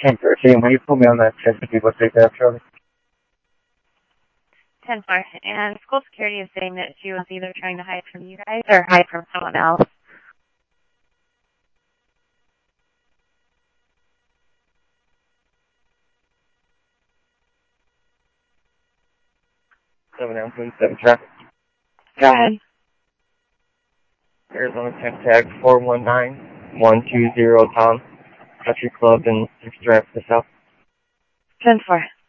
10-13, will you put me on that 10-50 bus take that, Charlie? 10-4. And school security is saying that she was either trying to hide from you guys or hide from someone else. Seven M27 traffic. Go ahead. Arizona temp tag 419120 Tom. Country Club in 6th Drive to the south. 10-4.